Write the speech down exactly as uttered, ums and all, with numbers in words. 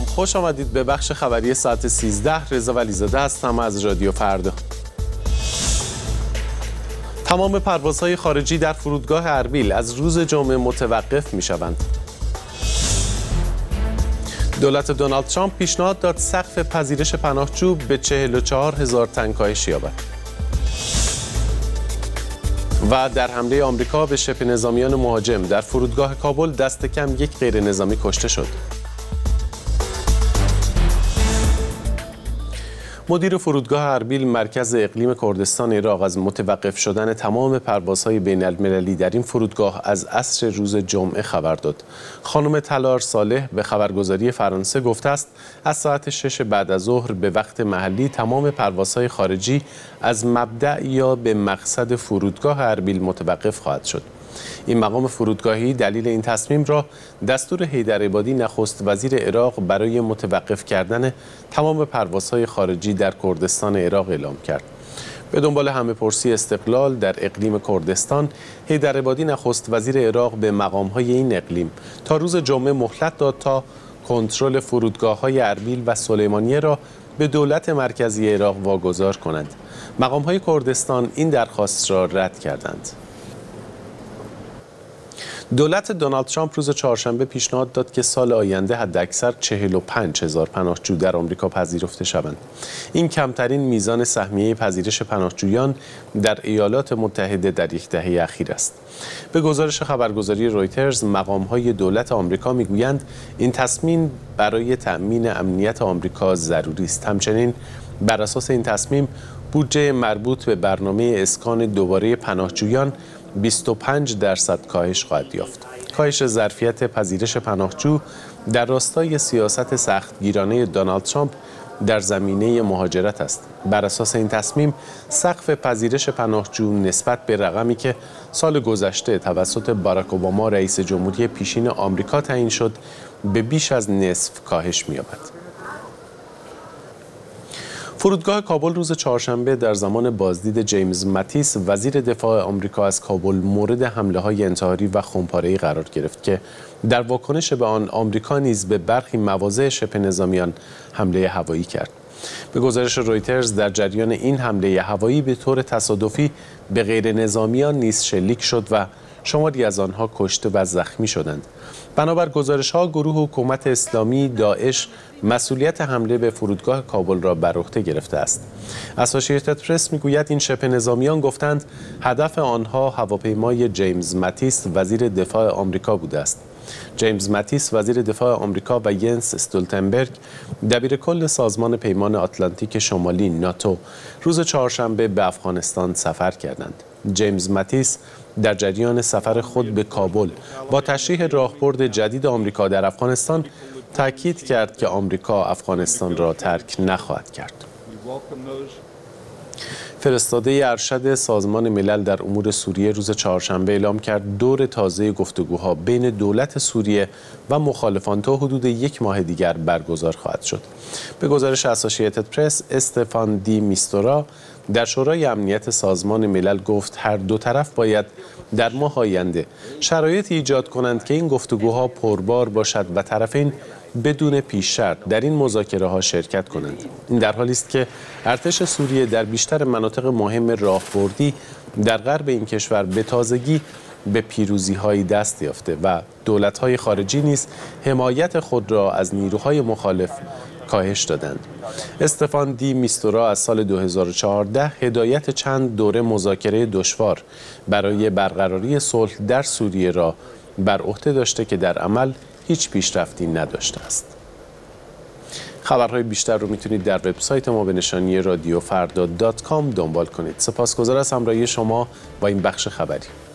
خوش آمدید به بخش خبری ساعت سیزده. رضا ولیزاده هستم از رادیو فردا. تمام پروازهای خارجی در فرودگاه اربیل از روز جمعه متوقف می شوند. دولت دونالد ترامپ پیشنهاد داد سقف پذیرش پناهجو به چهل و چهار هزار تن کاهش یابد. و در حمله آمریکا به شبه نظامیان مهاجم در فرودگاه کابل دست کم یک غیر نظامی کشته شد. مدیر فرودگاه اربیل مرکز اقلیم کردستان عراق از متوقف شدن تمام پروازهای بین المللی در این فرودگاه از عصر روز جمعه خبر داد. خانم تلار صالح به خبرگزاری فرانسه گفته است از ساعت شش بعد از ظهر به وقت محلی تمام پروازهای خارجی از مبدأ یا به مقصد فرودگاه اربیل متوقف خواهد شد. این مقام فرودگاهی دلیل این تصمیم را دستور حیدرعبادی نخست وزیر عراق برای متوقف کردن تمام پروازهای خارجی در کردستان عراق اعلام کرد. به دنبال همه پرسی استقلال در اقلیم کردستان، حیدرعبادی نخست وزیر عراق به مقام‌های این اقلیم تا روز جمعه مهلت داد تا کنترل فرودگاه‌های اربیل و سلیمانیه را به دولت مرکزی عراق واگذار کنند. مقام‌های کردستان این درخواست را رد کردند. دولت دونالد ترامپ روز چهارشنبه پیشنهاد داد که سال آینده حداکثر چهل و پنج هزار پناهجو در آمریکا پذیرفته شوند. این کمترین میزان سهمیه پذیرش پناهجویان در ایالات متحده در یک دهه اخیر است. به گزارش خبرگزاری رویترز، مقام‌های دولت آمریکا میگویند این تصمیم برای تأمین امنیت آمریکا ضروری است. همچنین بر اساس این تصمیم بودجه مربوط به برنامه اسکان دوباره پناهجویان بیست و پنج درصد کاهش خواهد یافت. کاهش ظرفیت پذیرش پناهجو در راستای سیاست سختگیرانه دونالد ترامپ در زمینه مهاجرت است. بر اساس این تصمیم سقف پذیرش پناهجو نسبت به رقمی که سال گذشته توسط باراک اوباما رئیس جمهوری پیشین آمریکا تعیین شد به بیش از نصف کاهش می‌یابد. فرودگاه کابل روز چهارشنبه در زمان بازدید جیمز ماتیس وزیر دفاع آمریکا از کابل مورد حمله‌های انتحاری و خونپاره‌ای قرار گرفت که در واکنش به آن آمریکا نیز به برخی مواضع شبه نظامیان حمله هوایی کرد. به گزارش رویترز در جریان این حمله هوایی به طور تصادفی به غیر نظامیان نیز شلیک شد و شماری از آنها کشته و زخمی شدند. بنابر گزارش‌ها گروه حکومت اسلامی داعش مسئولیت حمله به فرودگاه کابل را بر عهده گرفته است. اسوسییتد پرس میگوید این شبه نظامیان گفتند هدف آنها هواپیمای جیمز ماتیس وزیر دفاع آمریکا بوده است. جیمز ماتیس وزیر دفاع آمریکا و ینس استولتنبرگ دبیر کل سازمان پیمان آتلانتیک شمالی ناتو روز چهارشنبه به افغانستان سفر کردند. جیمز ماتیس در جریان سفر خود به کابل با تشریح راهبرد جدید آمریکا در افغانستان تاکید کرد که آمریکا افغانستان را ترک نخواهد کرد. فرستاده ارشد سازمان ملل در امور سوریه روز چهارشنبه اعلام کرد دور تازه گفتگوها بین دولت سوریه و مخالفان تا حدود یک ماه دیگر برگزار خواهد شد. به گزارش اسوسییتد پرس، استفان دی میستورا در شورای امنیت سازمان ملل گفت هر دو طرف باید در ماه آینده شرایطی ایجاد کنند که این گفتگوها پربار باشد و طرفین بدون پیش شرط در این مذاکره ها شرکت کنند. این در حالی است که ارتش سوریه در بیشتر مناطق مهم راهبردی در غرب این کشور به تازگی به پیروزی های دست یافته و دولت های خارجی نیز حمایت خود را از نیروهای مخالف کاهش دادند. استفان دی میستورا از سال دو هزار و چهارده هدایت چند دوره مذاکره دشوار برای برقراری صلح در سوریه را بر عهده داشته که در عمل هیچ پیشرفتی نداشته است. خبرهای بیشتر رو میتونید در وبسایت ما به نشانی رادیو فردا دات کام دنبال کنید. سپاسگزار از همراهی شما با این بخش خبری.